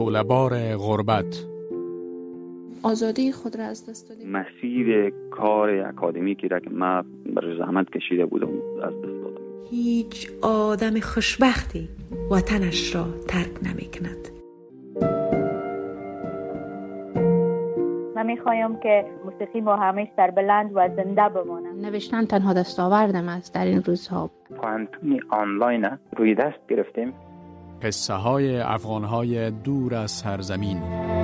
شعله‌بار غربت. آزادی خود را از دست دادیم. مسیر کار اکادمیکی را که من بر زحمت کشیده بودم از دست دادم. هیچ آدم خوشبختی وطنش را ترک نمی کند. من میخوایم که موسیقی ما همیشه سربلند و زنده بمانه. نوشتن تنها دستاوردم است در این روزها. پانتونی آنلاین روی دست گرفتیم. قصه های افغان های دور از سرزمین.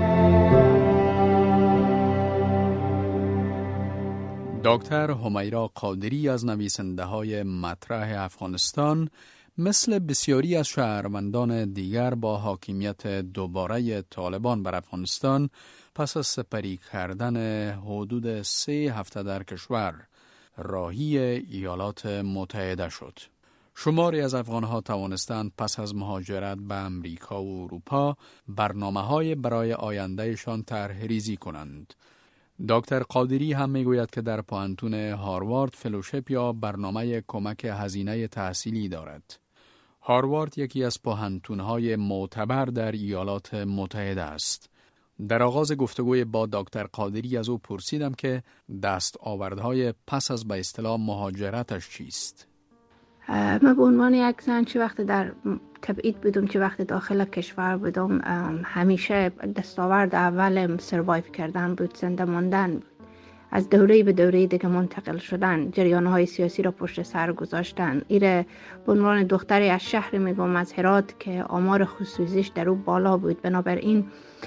دکتر همیرا قادری از نویسنده های مطرح افغانستان مثل بسیاری از شهروندان دیگر با حاکمیت دوباره طالبان بر افغانستان پس از سپری کردن حدود 3 هفته در کشور راهی ایالات متحده شد. شماری از افغانها توانستند پس از مهاجرت به امریکا و اروپا برنامه‌های برای آیندهشان طرح‌ریزی کنند. دکتر قادری هم میگوید که در پانتون هاروارد فلوشپ یا برنامه کمک هزینه تحصیلی دارد. هاروارد یکی از پانتون‌های معتبر در ایالات متحده است. در آغاز گفتگوی با دکتر قادری از او پرسیدم که دستاوردهای پس از به اصطلاح مهاجرتش چیست؟ من به عنوان یک زن چه وقت در تبعید بودم چه وقت داخل کشور بودم همیشه دستاورد اولم سروایو کردن بود، زنده ماندن بود. از دوره به دوره دیگه منتقل شدن، جریان‌های سیاسی را پشت سر گذاشتن. ایره به عنوان دختری از شهر میگم از هرات که آمار خصوصیش در او بالا بود، بنابراین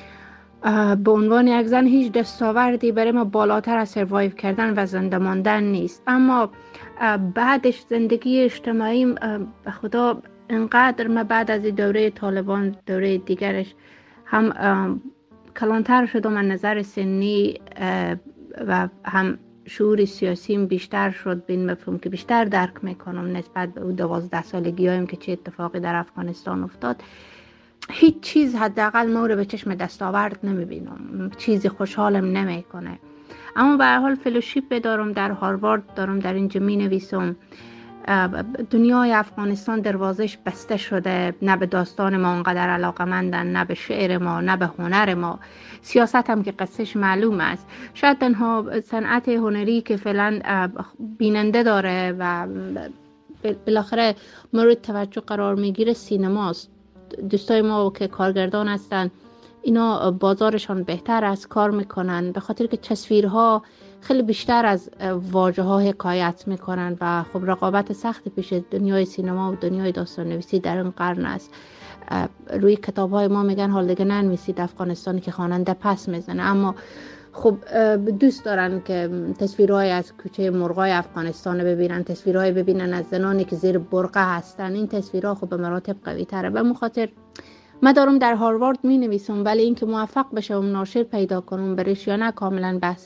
به عنوان یک زن هیچ دستاوردی برای ما بالاتر از سروایو کردن و زنده ماندن نیست. اما بعدش زندگی اجتماعیم به خدا انقدر ما بعد از دوره طالبان دوره دیگرش هم کلانتر شدم از نظر سنی و هم شعور سیاسیم بیشتر شد، به این مفهوم که بیشتر درک میکنم نسبت به اون 12 سالگی‌هایم که چه اتفاقی در افغانستان افتاد. هیچ چیز حداقل ما رو به چشم دستاورد نمیبینم، چیزی خوشحالم نمیکنه. اما به هر حال فلوشیپ دارم در هاروارد دارم، در اینجا می نویسم. دنیای افغانستان دروازش بسته شده، نه به داستان ما انقدر علاقمندن، نه به شعر ما، نه به هنر ما. سیاست هم که قصهش معلوم است. شاید تنها صنعت هنری که فعلا بیننده داره و بالاخره مورد توجه قرار میگیره سینماست. دوستای ما که کارگردان هستن اینا بازارشان بهتر است، کار میکنن، به خاطر که تصویرها خیلی بیشتر از واژه ها حکایت میکنن و خب رقابت سخت پیش دنیای سینما و دنیای داستان نویسی در این قرن است. روی کتاب های ما میگن حال دیگه ننویسید افغانستانی که خواننده پس میزنه، اما خب دوست دارن که تصویرهای از کوچه مرغای افغانستان ببینن، تصویرهای ببینن از زنانی که زیر برقه هستن. این تصویرها خب به مراتب قوی تره. به مخاطر من دارم در هاروارد می نویسم، ولی اینکه موفق بشم ناشر پیدا کنم برش یا نه کاملا بحث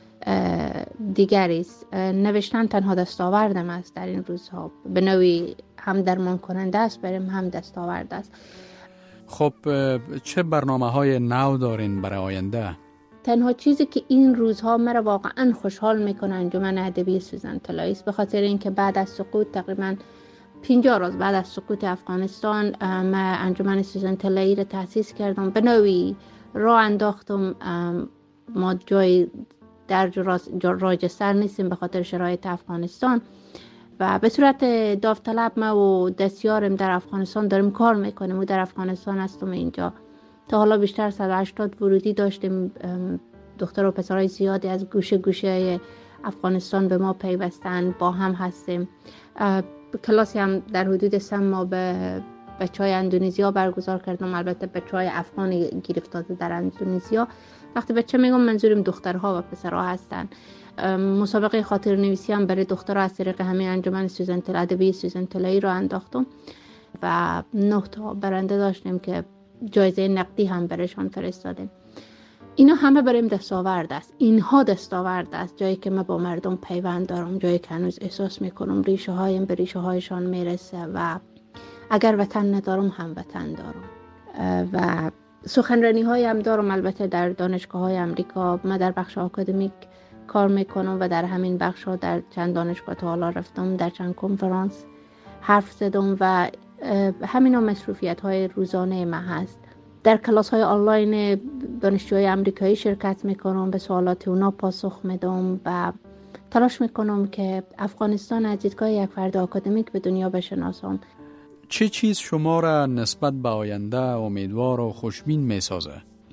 دیگری است. نوشتن تنها دستاوردم است در این روزها، به نوعی هم درمان کننده است بریم هم دستاورد است. خب چه برنامه‌های نو دارین برای آینده؟ تنها چیزی که این روزها مرا واقعا خوشحال میکنه انجمن ادبی سوزن طلایی است، به خاطر اینکه بعد از سقوط تقریبا 50 روز بعد از سقوط افغانستان من انجمن سوزن طلایی را تأسیس کردم. به نوعی راه انداختم. ما جای در راجستر نیستیم به خاطر شرایط افغانستان و به صورت داوطلب ما و دستیارم در افغانستان داریم کار میکنیم و در افغانستان هستم اینجا. تا حالا بیشتر 180 ورودی داشتیم. دختر و پسرای زیادی از گوشه گوشه افغانستان به ما پیوستن، با هم هستیم. کلاسی هم در حدود 3 ماه به بچهای اندونزیا برگزار کردم، البته بچهای افغان گرفتاده در اندونزیا. وقتی بچه میگم منظورم دخترها و پسرها هستن. مسابقه خاطر نویسی هم برای دخترها از طریق همین انجمن سوزن طلایی ادبی سوزن طلایی رو انداختم و 9 تا برنده داشتیم که جایزه نقدی هم برایشان فرستادیم. اینا همه برایم دستاورد است. اینها دستاورد است، جایی که من با مردم پیوند دارم، جایی که هنوز احساس میکنم ریشه هایم به ریشه هایشان میرسه و اگر وطن ندارم هم وطن دارم. و سخنرانی های هم دارم البته در دانشگاه های امریکا. من در بخش آکادمیک کار میکنم و در همین بخش ها در چند دانشگاه تا حالا رفتم، در چند کنفرانس حرف زدم و همین ها مصروفیت های روزانه من هست. در کلاس های آنلاین دانشجوهای امریکایی شرکت میکنم، به سوالات اونا پاسخ میدم و تلاش میکنم که افغانستان از دیدگاه یک فرد آکادمیک به دنیا بشناسم. چه چیز شما را نسبت به آینده امیدوار و خوشبین میسازه؟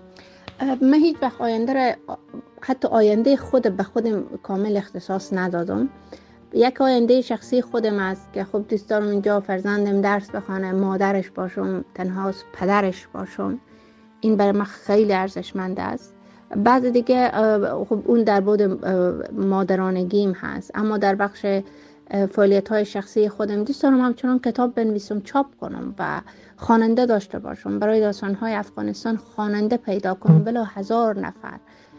من هیچ وقت آینده را، حتی آینده خود به خودم کامل اختصاص ندادم. یک آینده شخصی خودم است که خب دوست دارم اینجا فرزندم درس بخونه، مادرش باشم، تنها پدرش باشم. این برای من خیلی ارزشمند است. بعد دیگه خب اون در بعد مادرانگیم هست، اما در بخش فعالیت‌های شخصی خودم دوست دارم همچنان کتاب بنویسم، چاپ کنم و خواننده داشته باشم. برای داستان‌های افغانستان خواننده پیدا کنم بلا 1000 نفر.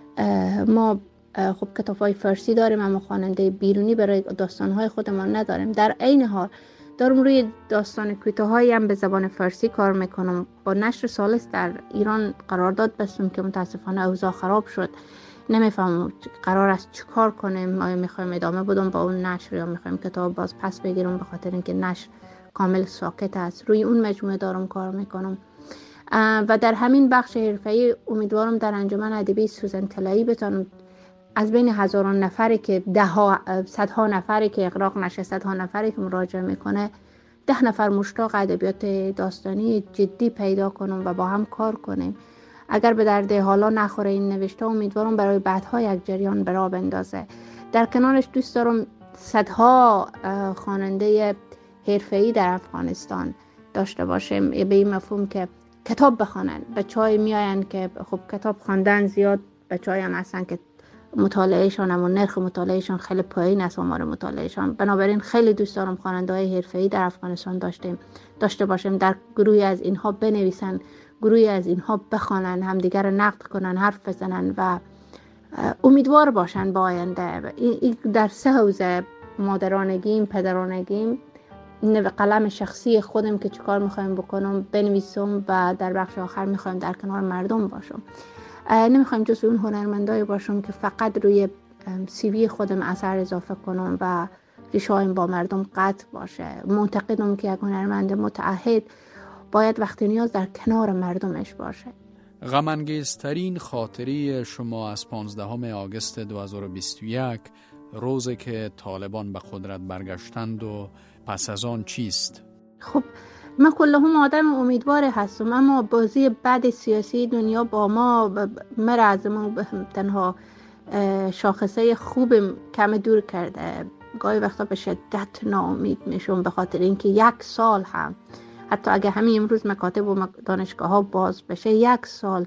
ما خب کتاب‌های فارسی داریم اما خواننده بیرونی برای داستان‌های خودمان نداریم. در عین حال دارم روی داستان کوتاهایی هم به زبان فارسی کار میکنم. با نشر سالس در ایران قرارداد بستم که متاسفانه اوضاع خراب شد. نمیفهمم قرار است چیکار کنیم. ما میخوایم ادامه بدم با اون نشر یا میخوایم کتاب باز پس بگیرم، به خاطر اینکه نشر کامل ساکت است. روی اون مجموعه دارم کار میکنم و در همین بخش حرفه‌ای امیدوارم در انجمن ادبی سوزن طلایی بتونم از بین هزاران نفری که صدها نفری که اغراق نشه، صدها نفری که مراجعه میکنه، 10 نفر مشتاق ادبیات داستانی جدی پیدا کنم و با هم کار کنیم. اگر به درد حالا نخوره این نوشته، امیدوارم برای بعدها یک جریان به راه بندازه. در کنارش دوست دارم صدها خواننده حرفه‌ای در افغانستان داشته باشیم، به این مفهوم که کتاب بخوانن. بچه‌های میاین که خب کتاب خواندن زیاد، بچه‌های هم هستن که مطالعهشان و نرخ مطالعهشان خیلی پایین است، آمار مطالعهشان. بنابراین خیلی دوست دارم خواننده‌های حرفه‌ای در افغانستان داشته باشیم. در گروهی از اینها بنویسن، گروهی از اینها بخوانن، همدیگر نقد کنن، حرف بزنن و امیدوار باشن با آینده. این در 3 حوزه، مادرانگیم، پدرانگیم، قلم شخصی خودم که چیکار میخوایم بکنم بنویسم و در بخش آخر میخوایم در کنار مردم باشم. نمیخوایم جز اون هنرمندایی باشم که فقط روی سی وی خودم اثر اضافه کنم و ریشه‌هایم با مردم قطع باشه. معتقدم که یک هنرمند متعهد باید وقت نیاز در کنار مردمش باشه. غم‌انگیزترین خاطری شما از 15 آگوست 2021، روزی که طالبان به قدرت برگشتند و پس از آن چیست؟ خب من کلهم آدم امیدوار هستم، اما بازی بد سیاسی دنیا با ما مرا از ما تنها شاخصه خوب کم دور کرده. گاهی وقتا به شدت ناامید میشم، به خاطر اینکه 1 سال هم، حتی اگه همین امروز مکاتب و دانشگاه ها باز بشه، 1 سال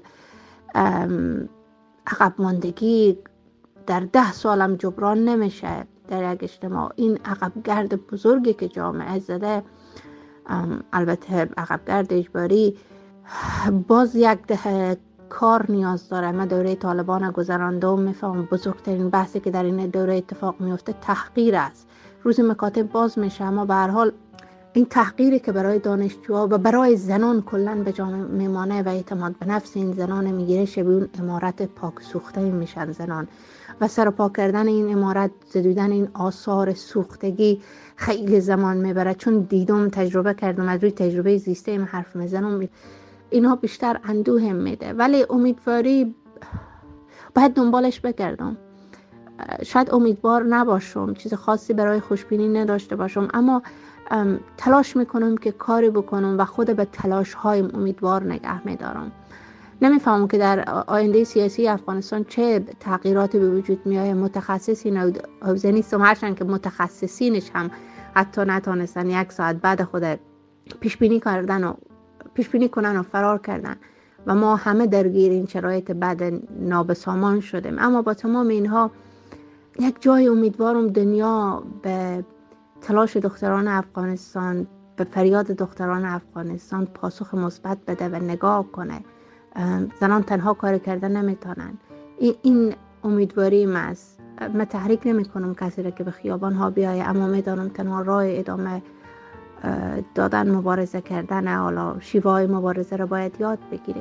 عقب ماندگی در 10 سالم جبران نمیشه در یک اجتماع. این عقب گرد بزرگی که جامعه زده، البته عقب گرد اجباری، باز 1 دهه کار نیاز داره. من دوره طالبان گذراندم، میفهمم بزرگترین بحثی که در این دوره اتفاق میفته تحقیر است. روز مکاتب باز میشه، اما به هر حال این تحقیری که برای دانشجوها و برای زنان کلن به جامعه میمانه و اعتماد به نفس این زنان میگیره، شبیه اون عمارت پاک سوخته میشن زنان و سرپا کردن این عمارت، زدودن این آثار سوختگی خیلی زمان میبره. چون دیدم، تجربه کردم، از روی تجربه زیسته این حرف میزنم، اینها بیشتر اندوه میده. ولی امیدواری باید دنبالش بگردم. شاید امیدوار نباشم، چیز خاصی برای خوشبینی نداشته باشم، اما تلاش میکنم که کاری بکنم و خود به تلاش هایم امیدوار نگه میدارم. نمیفهمم که در آینده سیاسی افغانستان چه تغییراتی به وجود میاد. متخصصین حوزه نیستم، هرچند که متخصصینش هم حتی نتونستن 1 ساعت بعد خود پیش بینی کنن و فرار کردن و ما همه درگیر این شرایط بد نابسامان شدیم. اما با تمام اینها یک جای امیدوارم دنیا به تلاش دختران افغانستان، به فریاد دختران افغانستان پاسخ مثبت بده و نگاه کنه. زنان تنها کار کردن نمیتونن. این امیدواری من است. من تحریک نمی کنم کسی را که به خیابان ها بیایه، اما میدانم تنها راه ادامه دادن، مبارزه کردن، حالا شیوه مبارزه را باید یاد بگیره.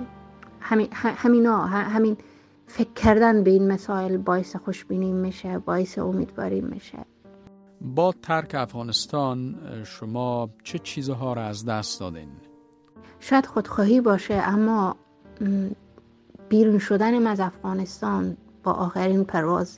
همین فکر کردن به این مسائل باعث خوشبینی میشه، باعث امیدواری میشه. با ترک افغانستان شما چه چیزها را از دست دادین؟ شاید خودخواهی باشه، اما بیرون شدن از افغانستان با آخرین پرواز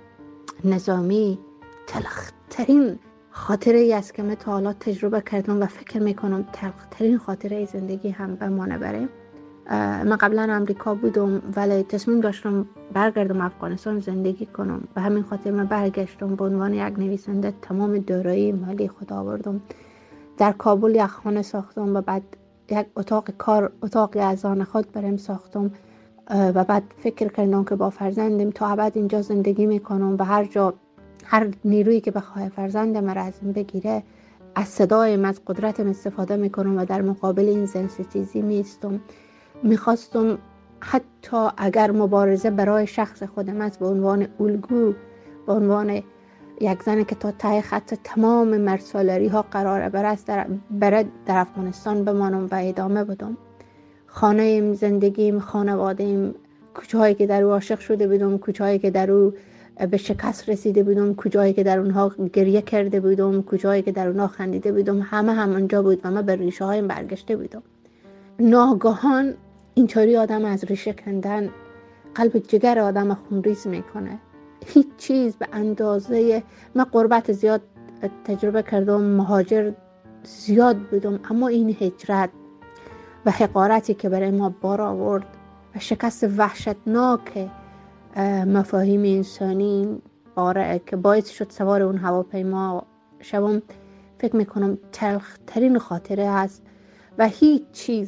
نظامی تلخترین خاطره ای است که من تا حالا تجربه کردم و فکر میکنم تلخترین خاطره زندگی هم بمانه بره. من قبلا امریکا بودم ولی تصمیم داشتم برگردم افغانستان زندگی کنم، به همین خاطر من برگشتم. به عنوان یک نویسنده تمام دارایی مالی خود آوردم، در کابل یک خانه ساختم و بعد یک اتاقی از آن خود برم ساختم و بعد فکر کردم که با فرزندم تا ابد اینجا زندگی میکنم و هر نیرویی که بخواه فرزندم را از این بگیره از صدایم از قدرتم استفاده میکنم و در مقابل این زنستیزی میستم. میخواستم حتی اگر مبارزه برای شخص خودم است به عنوان الگو، به عنوان یک زن که تا ته خط تمام مرسالری ها قراره برای در افغانستان بمانم و ادامه بدم. خانه‌ام، زندگیم، خانواده‌ام، کوچه‌هایی که در او عاشق شده بودم، کوچه‌هایی که در او به شکست رسیده بودم، کوچه‌هایی که در اونها گریه کرده بودم، کوچه‌هایی که در اونها خندیده بودم، همه اونجا بود و من به ریشه هایم برگشته بودم. ناگهان اینطوری آدم از ریشه کندن قلب جگر آدم خونریز میکنه. هیچ چیز به اندازه من غربت زیاد تجربه کردم، مهاجر زیاد بودم، اما این هجرت و حقارتی که برای ما بار آورد و شکست وحشتناک مفاهیم انسانی باره که باعث شد سوار اون هواپیما شوم، فکر میکنم تلخترین خاطره هست و هیچ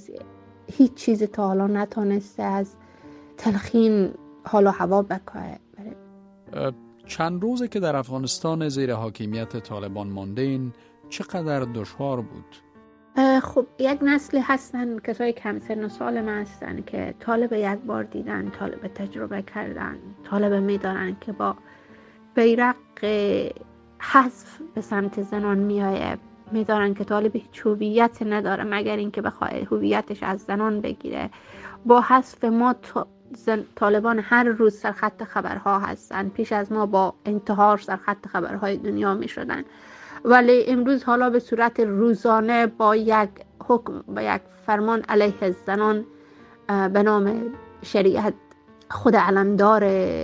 چیز تا حالا نتونسته از تلخین حال و هوا بکاره. چند روزه که در افغانستان زیر حاکمیت طالبان ماندین، چقدر دشوار بود؟ خب یک نسلی هستن، کسای کم سن و سال من هستن که طالب یک بار دیدن، طالب تجربه کردن، طالب میدارن که با بیرق حذف به سمت زنان میایه، میدارن که طالب هیچ هویت نداره مگر اینکه بخواد هویتش از زنان بگیره. با حذف ما طالبان هر روز سرخط خبرها هستن، پیش از ما با انتحار سرخط خبرهای دنیا می شدن، ولی امروز حالا به صورت روزانه با یک حکم و یک فرمان علیه زنان به نام شریعت خود علمدار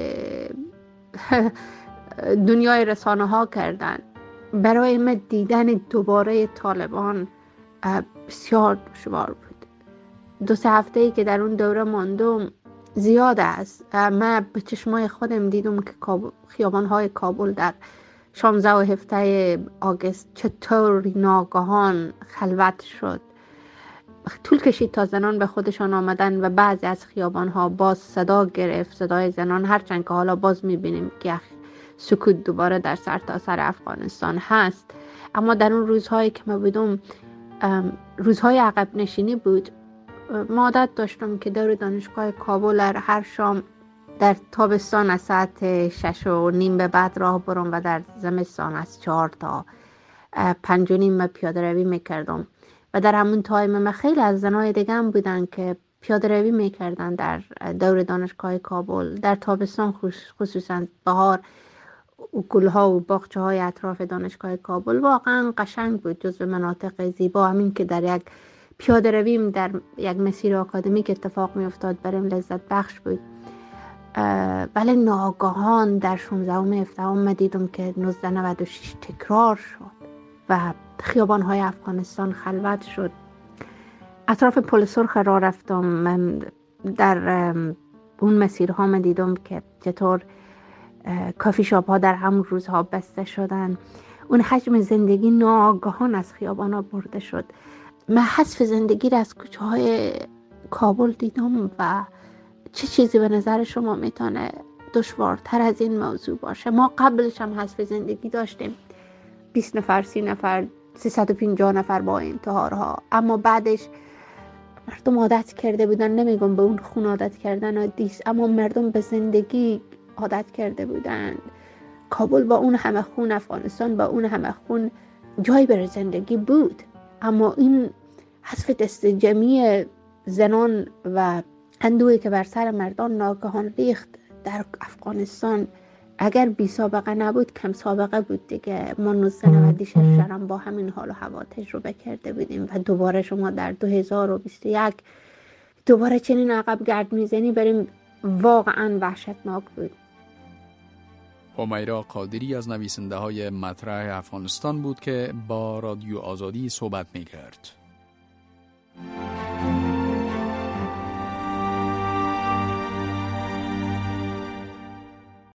دنیای رسانه ها کردن. برای من دیدن دوباره طالبان بسیار دشوار بود. 2-3 هفته‌ای که در اون دوره ماندم زیاد است. من به چشمای خودم دیدم که خیابان‌های کابل در 16 و 17 آگوست چطور ناگهان خلوت شد. طول کشید تا زنان به خودشان آمدن و بعضی از خیابان‌ها باز صدا گرفت، صدای زنان، هرچند که حالا باز می‌بینیم که سکوت دوباره در سرتاسر افغانستان هست. اما در اون روزهایی که من بودم روزهای عقب نشینی بود. ما عادت داشتم که دور دانشگاه کابل هر شام در تابستان از ساعت 6:30 به بعد راه برم و در زمستان از 4 تا 5:30 پیاده روی میکردم و در همون تایم من خیلی از زنای دیگه هم بودن که پیاده روی میکردن در دور دانشگاه کابل. در تابستان خصوصا بهار گلها و باغچه های اطراف دانشگاه کابل واقعا قشنگ بود، جزو مناطق زیبا. همین که در یک پیاده رویم در یک مسیر آکادمیک اتفاق می افتاد برام لذت بخش بود. ولی ناگهان در 16 و 17 من دیدم که 1996 تکرار شد و خیابان‌های افغانستان خلوت شد. اطراف پل سرخ راه رفتم، من در اون مسیرها من دیدم که چطور کافی شاپ ها در همون روزها بسته شدن. اون حجم زندگی ناگهان از خیابان ها برده شد. من حذف زندگی را از کوچه های کابل دیدم و چه چیزی به نظر شما میتونه دشوارتر از این موضوع باشه؟ ما قبلش هم حذف زندگی داشتیم، 20 نفر، 30 نفر، 350 نفر با انتحارها، اما بعدش مردم عادت کرده بودن. نمیگم به اون خون عادت کردن عادیست، اما مردم به زندگی عادت کرده بودن. کابل با اون همه خون، افغانستان با اون همه خون جای برای زندگی بود، اما این حذف دست جمعی زنان و اندوهی که بر سر مردان ناگهان ریخت در افغانستان اگر بی سابقه نبود کم سابقه بود دیگه. ما 1996 هم با همین حال و هوا تجربه کرده بودیم و دوباره شما در 2021 دوباره چنین عقب گرد میزنی بریم، واقعا وحشتناک بود. همیرا قادری از نویسنده های مطرح افغانستان بود که با رادیو آزادی صحبت می کرد.